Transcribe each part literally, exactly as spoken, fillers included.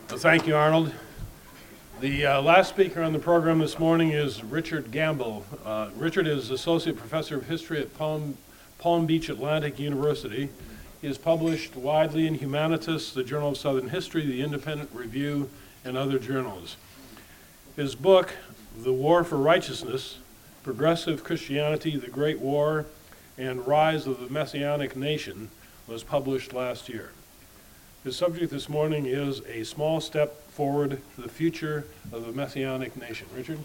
Well, thank you, Arnold. The uh, last speaker on the program this morning is Richard Gamble. Uh, Richard is Associate Professor of History at Palm, Palm Beach Atlantic University. He has published widely in Humanitas, the Journal of Southern History, the Independent Review, and other journals. His book, The War for Righteousness, Progressive Christianity, the Great War, and Rise of the Messianic Nation, was published last year. His subject this morning is a small step forward to the future of the Messianic nation. Richard?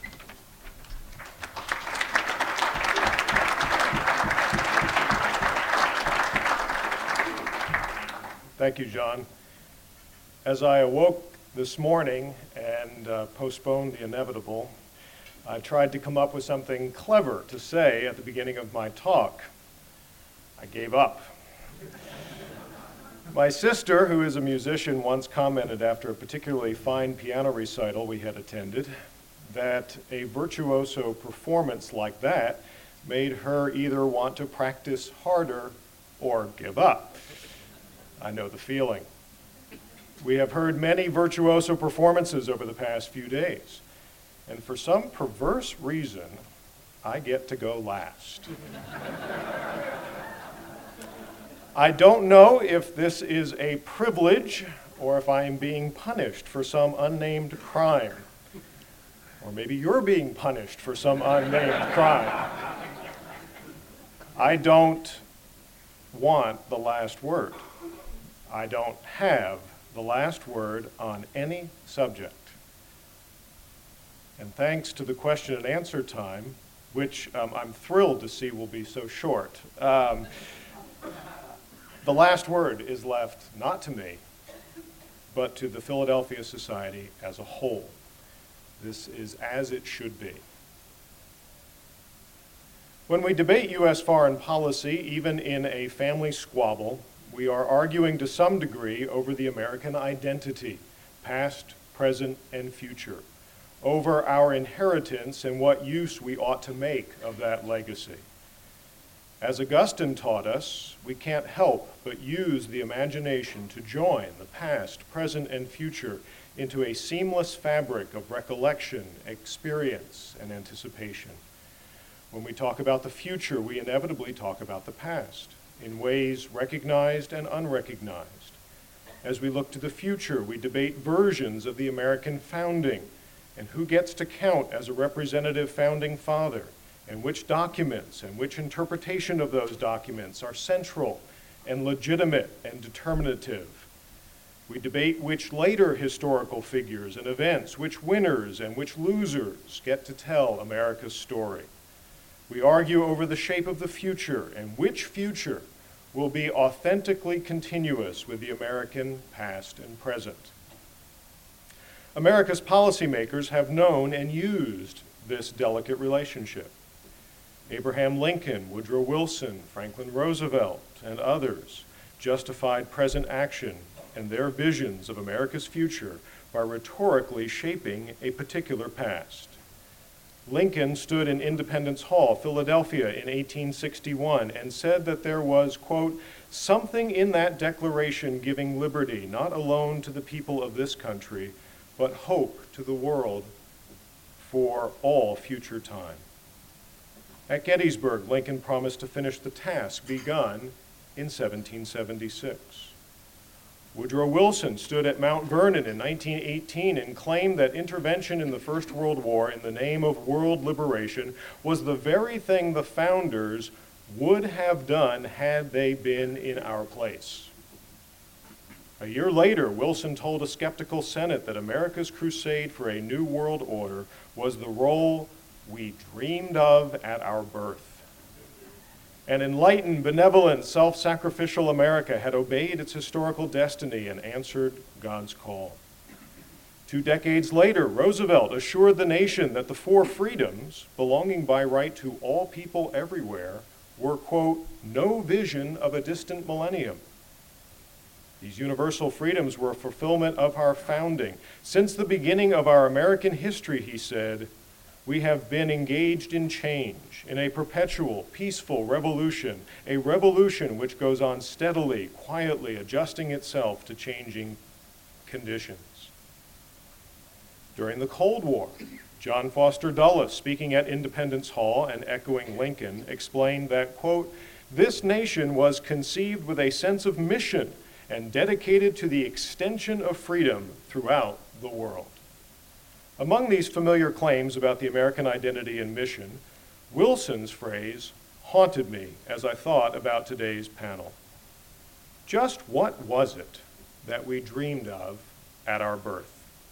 Thank you, John. As I awoke this morning and uh, postponed the inevitable, I tried to come up with something clever to say at the beginning of my talk. I gave up. My sister, who is a musician, once commented after a particularly fine piano recital we had attended that a virtuoso performance like that made her either want to practice harder or give up. I know the feeling. We have heard many virtuoso performances over the past few days, and for some perverse reason, I get to go last. I don't know if this is a privilege or if I am being punished for some unnamed crime. Or maybe you're being punished for some unnamed crime. I don't want the last word. I don't have the last word on any subject. And thanks to the question and answer time, which um, I'm thrilled to see will be so short, um, the last word is left not to me, but to the Philadelphia Society as a whole. This is as it should be. When we debate U S foreign policy, even in a family squabble, we are arguing to some degree over the American identity, past, present, and future, over our inheritance and what use we ought to make of that legacy. As Augustine taught us, we can't help but use the imagination to join the past, present, and future into a seamless fabric of recollection, experience, and anticipation. When we talk about the future, we inevitably talk about the past in ways recognized and unrecognized. As we look to the future, we debate versions of the American founding and who gets to count as a representative founding father, and which documents and which interpretation of those documents are central and legitimate and determinative. We debate which later historical figures and events, which winners and which losers get to tell America's story. We argue over the shape of the future and which future will be authentically continuous with the American past and present. America's policymakers have known and used this delicate relationship. Abraham Lincoln, Woodrow Wilson, Franklin Roosevelt, and others justified present action and their visions of America's future by rhetorically shaping a particular past. Lincoln stood in Independence Hall, Philadelphia, in eighteen sixty-one and said that there was, quote, something in that declaration giving liberty not alone to the people of this country, but hope to the world for all future time. At Gettysburg, Lincoln promised to finish the task begun in seventeen seventy-six. Woodrow Wilson stood at Mount Vernon in nineteen eighteen and claimed that intervention in the First World War in the name of world liberation was the very thing the founders would have done had they been in our place. A year later, Wilson told a skeptical Senate that America's crusade for a new world order was the role we dreamed of at our birth. An enlightened, benevolent, self-sacrificial America had obeyed its historical destiny and answered God's call. Two decades later, Roosevelt assured the nation that the four freedoms, belonging by right to all people everywhere, were, quote, no vision of a distant millennium. These universal freedoms were a fulfillment of our founding. Since the beginning of our American history, he said, we have been engaged in change, in a perpetual, peaceful revolution, a revolution which goes on steadily, quietly, adjusting itself to changing conditions. During the Cold War, John Foster Dulles, speaking at Independence Hall and echoing Lincoln, explained that, quote, "This nation was conceived with a sense of mission and dedicated to the extension of freedom throughout the world." Among these familiar claims about the American identity and mission, Wilson's phrase haunted me as I thought about today's panel. Just what was it that we dreamed of at our birth?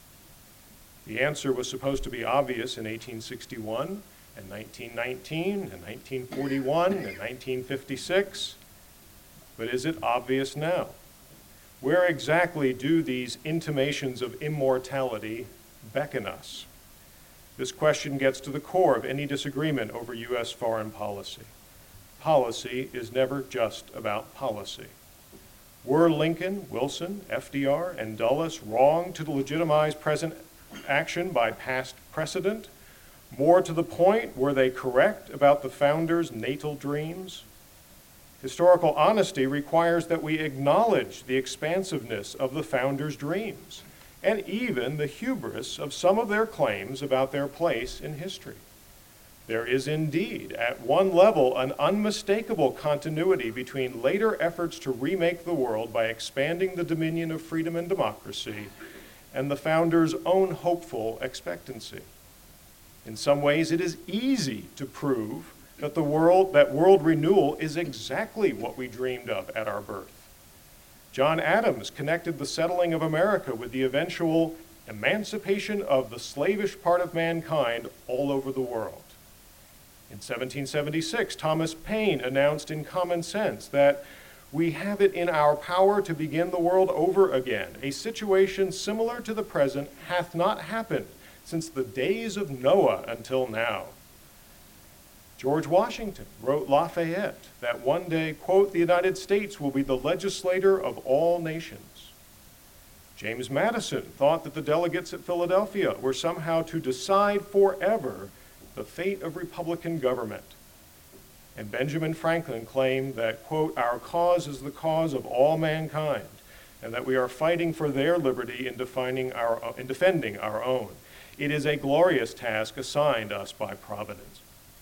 The answer was supposed to be obvious in eighteen sixty-one, and nineteen nineteen, and nineteen forty-one, and nineteen fifty-six, but is it obvious now? Where exactly do these intimations of immortality beckon us? This question gets to the core of any disagreement over U S foreign policy. Policy is never just about policy. Were Lincoln, Wilson, F D R, and Dulles wrong to legitimize present action by past precedent? More to the point, were they correct about the founders' natal dreams? Historical honesty requires that we acknowledge the expansiveness of the founders' dreams and even the hubris of some of their claims about their place in history. There is indeed, at one level, an unmistakable continuity between later efforts to remake the world by expanding the dominion of freedom and democracy and the founders' own hopeful expectancy. In some ways, it is easy to prove that the world, that world renewal is exactly what we dreamed of at our birth. John Adams connected the settling of America with the eventual emancipation of the slavish part of mankind all over the world. In seventeen seventy-six, Thomas Paine announced in Common Sense that we have it in our power to begin the world over again. A situation similar to the present hath not happened since the days of Noah until now. George Washington wrote Lafayette that one day, quote, "the United States will be the legislator of all nations." James Madison thought that the delegates at Philadelphia were somehow to decide forever the fate of Republican government. And Benjamin Franklin claimed that, quote, "our cause is the cause of all mankind, and that we are fighting for their liberty in, defining our, in defending our own. It is a glorious task assigned us by Providence."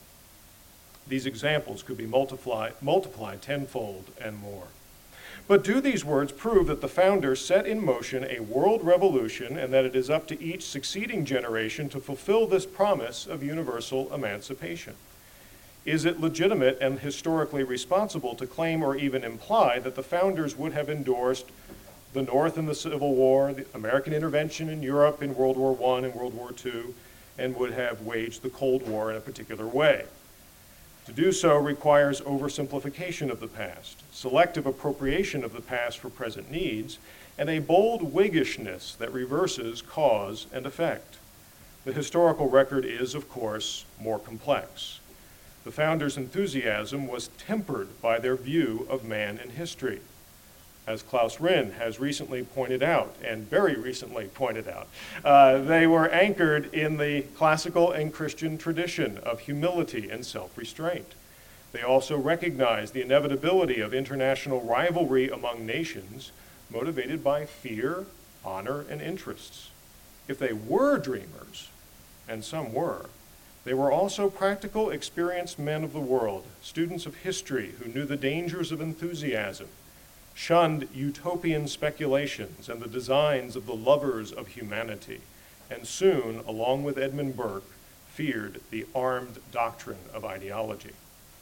These examples could be multiplied, multiplied tenfold and more. But do these words prove that the founders set in motion a world revolution and that it is up to each succeeding generation to fulfill this promise of universal emancipation? Is it legitimate and historically responsible to claim or even imply that the founders would have endorsed the North in the Civil War, the American intervention in Europe in World War One and World War Two, and would have waged the Cold War in a particular way? To do so requires oversimplification of the past, selective appropriation of the past for present needs, and a bold Whiggishness that reverses cause and effect. The historical record is, of course, more complex. The founders' enthusiasm was tempered by their view of man in history. As Klaus Rinn has recently pointed out, and very recently pointed out, uh, they were anchored in the classical and Christian tradition of humility and self-restraint. They also recognized the inevitability of international rivalry among nations motivated by fear, honor, and interests. If they were dreamers, and some were, they were also practical, experienced men of the world, students of history who knew the dangers of enthusiasm, shunned utopian speculations and the designs of the lovers of humanity, and soon, along with Edmund Burke, feared the armed doctrine of ideology.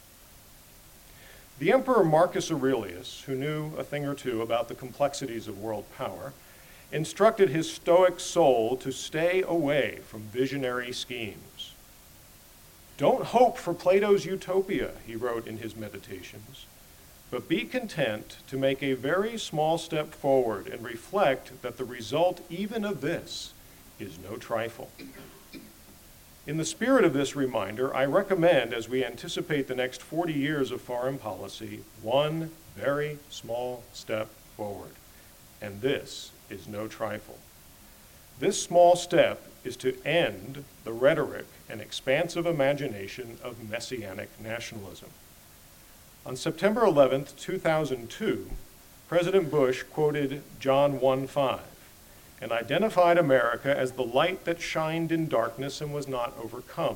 The Emperor Marcus Aurelius, who knew a thing or two about the complexities of world power, instructed his Stoic soul to stay away from visionary schemes. "Don't hope for Plato's utopia," he wrote in his Meditations, "but be content to make a very small step forward and reflect that the result even of this is no trifle." In the spirit of this reminder, I recommend, as we anticipate the next forty years of foreign policy, one very small step forward, and this is no trifle. This small step is to end the rhetoric and expansive imagination of messianic nationalism. On September eleventh, two thousand two, President Bush quoted John one five, and identified America as the light that shined in darkness and was not overcome.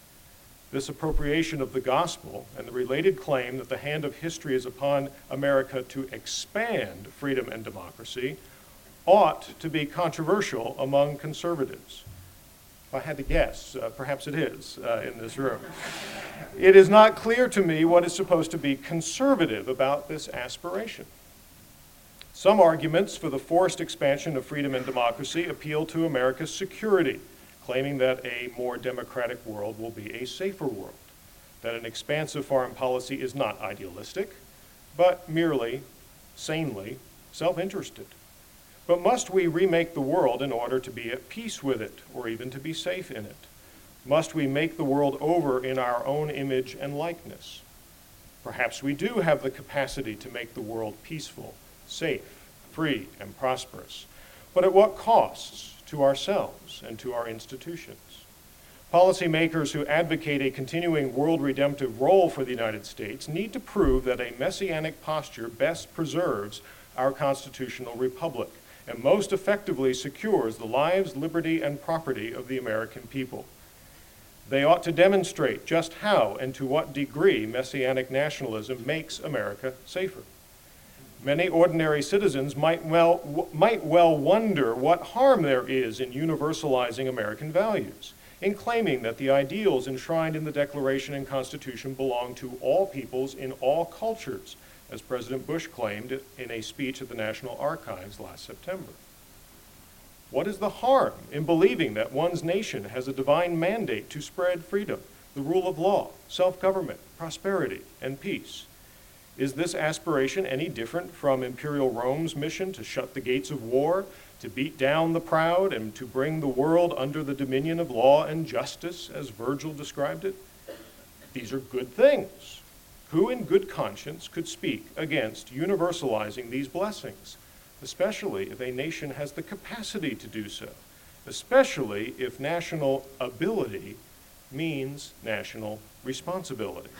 This appropriation of the gospel and the related claim that the hand of history is upon America to expand freedom and democracy ought to be controversial among conservatives. If I had to guess, uh, perhaps it is uh, in this room. It is not clear to me what is supposed to be conservative about this aspiration. Some arguments for the forced expansion of freedom and democracy appeal to America's security, claiming that a more democratic world will be a safer world, that an expansive foreign policy is not idealistic, but merely, sanely, self-interested. But must we remake the world in order to be at peace with it, or even to be safe in it? Must we make the world over in our own image and likeness? Perhaps we do have the capacity to make the world peaceful, safe, free, and prosperous. But at what costs to ourselves and to our institutions? Policymakers who advocate a continuing world redemptive role for the United States need to prove that a messianic posture best preserves our constitutional republic and most effectively secures the lives, liberty, and property of the American people. They ought to demonstrate just how and to what degree messianic nationalism makes America safer. Many ordinary citizens might well, w- might well wonder what harm there is in universalizing American values, in claiming that the ideals enshrined in the Declaration and Constitution belong to all peoples in all cultures, as President Bush claimed in a speech at the National Archives last September. What is the harm in believing that one's nation has a divine mandate to spread freedom, the rule of law, self-government, prosperity, and peace? Is this aspiration any different from Imperial Rome's mission to shut the gates of war, to beat down the proud, and to bring the world under the dominion of law and justice, as Virgil described it? These are good things. Who in good conscience could speak against universalizing these blessings, especially if a nation has the capacity to do so, especially if national ability means national responsibility?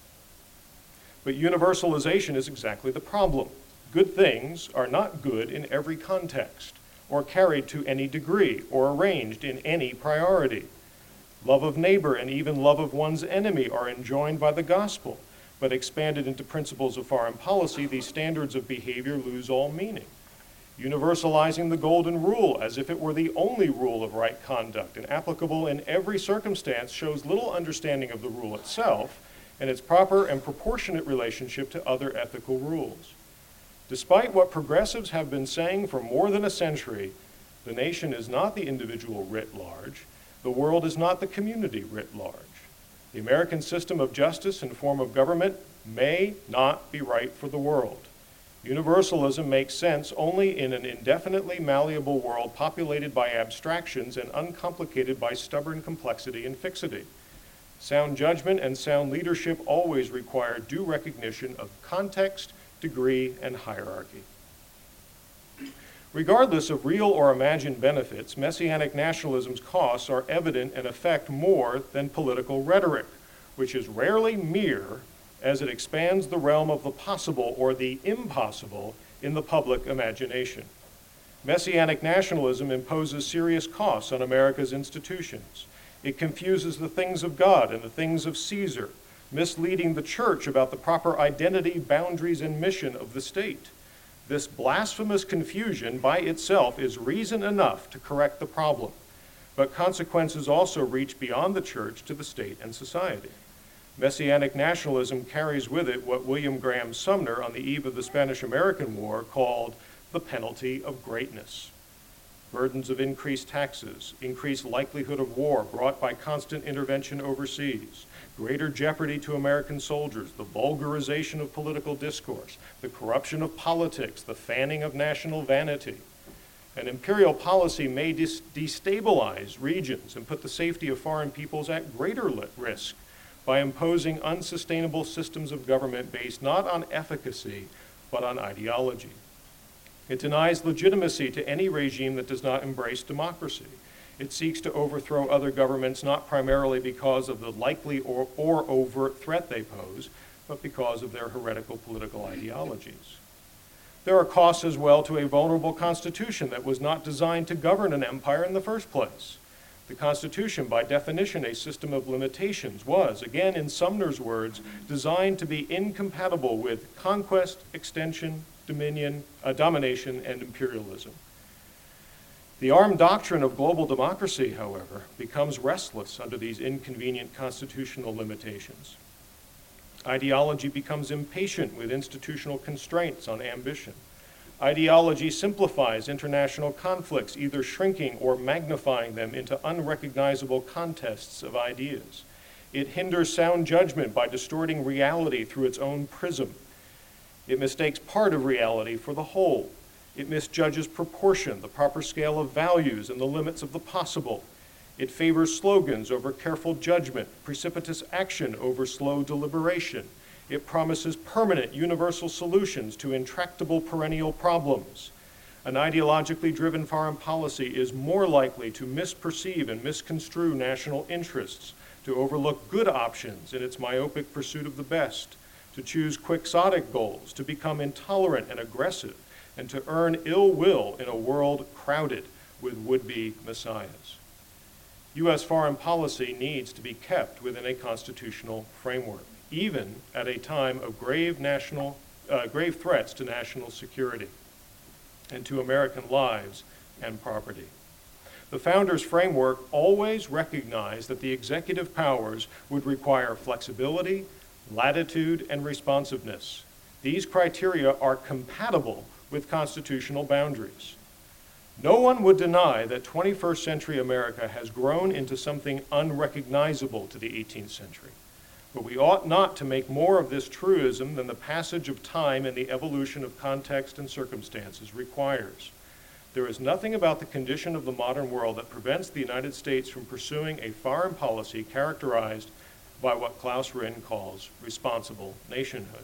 But universalization is exactly the problem. Good things are not good in every context, or carried to any degree, or arranged in any priority. Love of neighbor and even love of one's enemy are enjoined by the gospel, but expanded into principles of foreign policy, these standards of behavior lose all meaning. Universalizing the golden rule as if it were the only rule of right conduct and applicable in every circumstance shows little understanding of the rule itself and its proper and proportionate relationship to other ethical rules. Despite what progressives have been saying for more than a century, the nation is not the individual writ large, the world is not the community writ large. The American system of justice and form of government may not be right for the world. Universalism makes sense only in an indefinitely malleable world populated by abstractions and uncomplicated by stubborn complexity and fixity. Sound judgment and sound leadership always require due recognition of context, degree, and hierarchy. Regardless of real or imagined benefits, Messianic nationalism's costs are evident and affect more than political rhetoric, which is rarely mere as it expands the realm of the possible or the impossible in the public imagination. Messianic nationalism imposes serious costs on America's institutions. It confuses the things of God and the things of Caesar, misleading the church about the proper identity, boundaries, and mission of the state. This blasphemous confusion by itself is reason enough to correct the problem, but consequences also reach beyond the church to the state and society. Messianic nationalism carries with it what William Graham Sumner on the eve of the Spanish-American War called the penalty of greatness. Burdens of increased taxes, increased likelihood of war brought by constant intervention overseas, greater jeopardy to American soldiers, the vulgarization of political discourse, the corruption of politics, the fanning of national vanity. An imperial policy may dis- destabilize regions and put the safety of foreign peoples at greater risk by imposing unsustainable systems of government based not on efficacy, but on ideology. It denies legitimacy to any regime that does not embrace democracy. It seeks to overthrow other governments not primarily because of the likely or, or overt threat they pose, but because of their heretical political ideologies. There are costs as well to a vulnerable Constitution that was not designed to govern an empire in the first place. The Constitution, by definition a system of limitations, was, again in Sumner's words, designed to be incompatible with conquest, extension, dominion, uh, domination, and imperialism. The armed doctrine of global democracy, however, becomes restless under these inconvenient constitutional limitations. Ideology becomes impatient with institutional constraints on ambition. Ideology simplifies international conflicts, either shrinking or magnifying them into unrecognizable contests of ideas. It hinders sound judgment by distorting reality through its own prism. It mistakes part of reality for the whole. It misjudges proportion, the proper scale of values, and the limits of the possible. It favors slogans over careful judgment, precipitous action over slow deliberation. It promises permanent, universal solutions to intractable perennial problems. An ideologically driven foreign policy is more likely to misperceive and misconstrue national interests, to overlook good options in its myopic pursuit of the best, to choose quixotic goals, to become intolerant and aggressive, and to earn ill will in a world crowded with would-be messiahs. U S foreign policy needs to be kept within a constitutional framework, even at a time of grave national, uh, grave threats to national security and to American lives and property. The Founders' framework always recognized that the executive powers would require flexibility, latitude, and responsiveness. These criteria are compatible with constitutional boundaries. No one would deny that twenty-first century America has grown into something unrecognizable to the eighteenth century. But we ought not to make more of this truism than the passage of time and the evolution of context and circumstances requires. There is nothing about the condition of the modern world that prevents the United States from pursuing a foreign policy characterized by what Klaus Rinn calls responsible nationhood.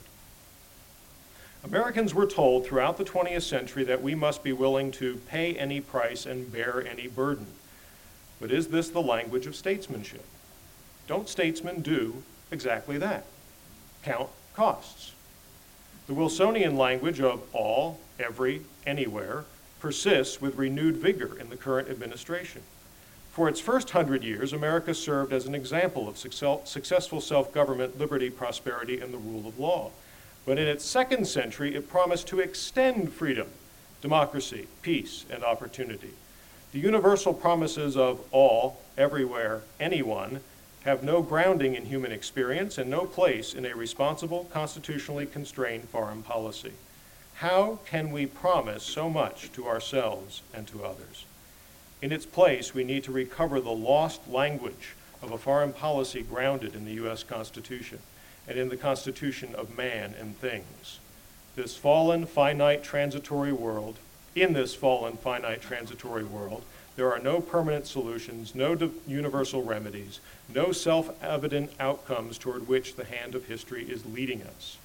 Americans were told throughout the twentieth century that we must be willing to pay any price and bear any burden. But is this the language of statesmanship? Don't statesmen do exactly that? Count costs. The Wilsonian language of all, every, anywhere persists with renewed vigor in the current administration. For its first hundred years, America served as an example of successful self-government, liberty, prosperity, and the rule of law. But in its second century, it promised to extend freedom, democracy, peace, and opportunity. The universal promises of all, everywhere, anyone have no grounding in human experience and no place in a responsible, constitutionally constrained foreign policy. How can we promise so much to ourselves and to others? In its place, we need to recover the lost language of a foreign policy grounded in the U S Constitution and in the constitution of man and things. This fallen, finite, transitory world, in this fallen, finite, transitory world, there are no permanent solutions, no universal remedies, no self-evident outcomes toward which the hand of history is leading us.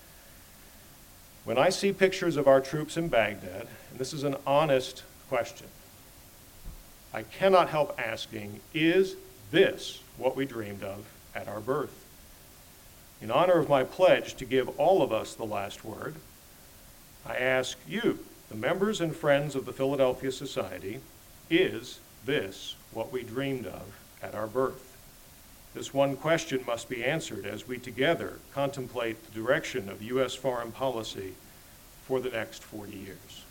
When I see pictures of our troops in Baghdad, and this is an honest question, I cannot help asking, is this what we dreamed of at our birth? In honor of my pledge to give all of us the last word, I ask you, the members and friends of the Philadelphia Society, is this what we dreamed of at our birth? This one question must be answered as we together contemplate the direction of U S foreign policy for the next forty years.